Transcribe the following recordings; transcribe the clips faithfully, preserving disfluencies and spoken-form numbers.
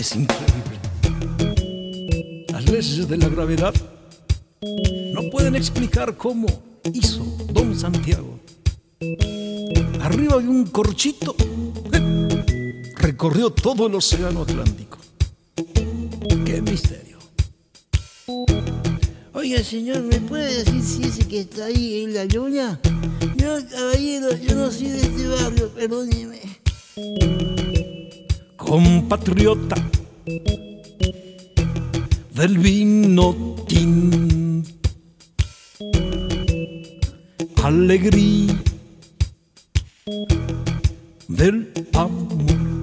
Es increíble. Las leyes de la gravedad no pueden explicar cómo hizo Don Santiago. Arriba de un corchito recorrió todo el océano Atlántico. ¡Qué misterio! Oiga, señor, ¿me puede decir si ese que está ahí en la luna? No, caballero, yo no soy de este barrio, perdóneme. Compatriota del vino tinto, alegría del amor,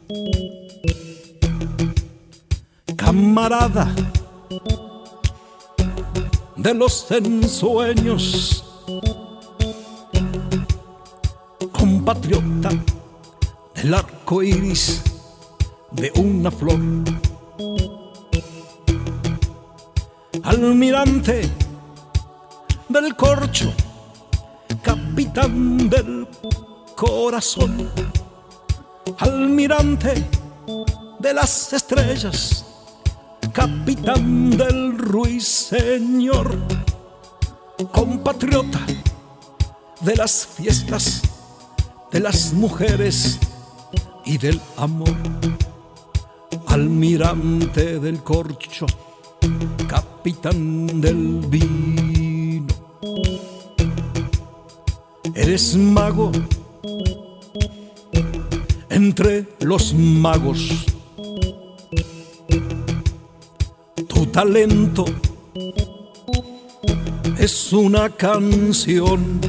camarada de los ensueños, compatriota del arco iris de una flor, almirante del corcho, capitán del corazón, almirante de las estrellas, capitán del ruiseñor, compatriota de las fiestas, de las mujeres y del amor, almirante del corcho, capitán del vino. Eres mago entre los magos. Tu talento es una canción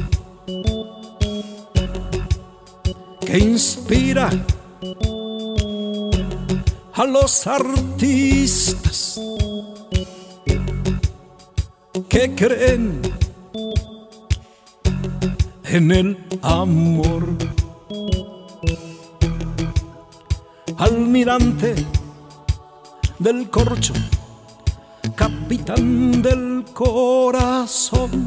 que inspira a los artistas que creen en el amor. Almirante del corcho, capitán del corazón,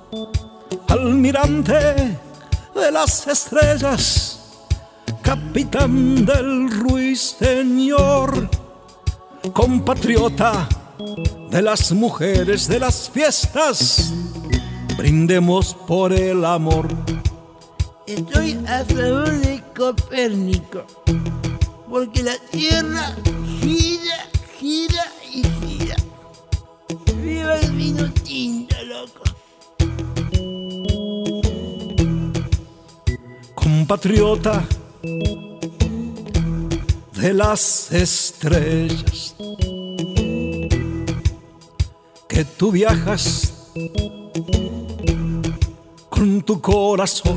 almirante de las estrellas, capitán del ruiseñor, compatriota de las mujeres, de las fiestas, brindemos por el amor. Estoy a favor de Copérnico, porque la Tierra gira, gira y gira. ¡Viva el vino tinto, loco! Compatriota de las estrellas, que tú viajas con tu corazón,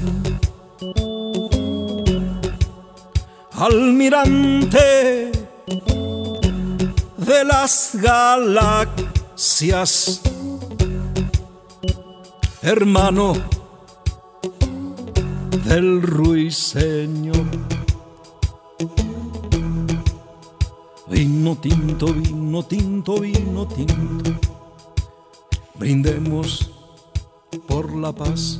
almirante de las galaxias, hermano del ruiseñor. Vino tinto, vino tinto, vino tinto, brindemos por la paz.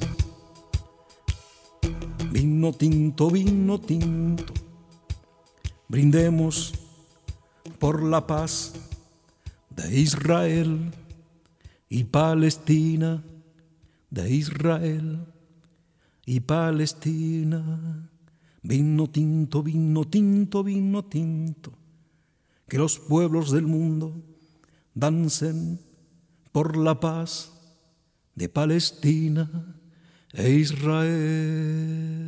Vino tinto, vino tinto, brindemos por la paz de Israel y Palestina, de Israel y Palestina. Vino tinto, vino tinto, vino tinto, que los pueblos del mundo dancen por la paz de Palestina e Israel.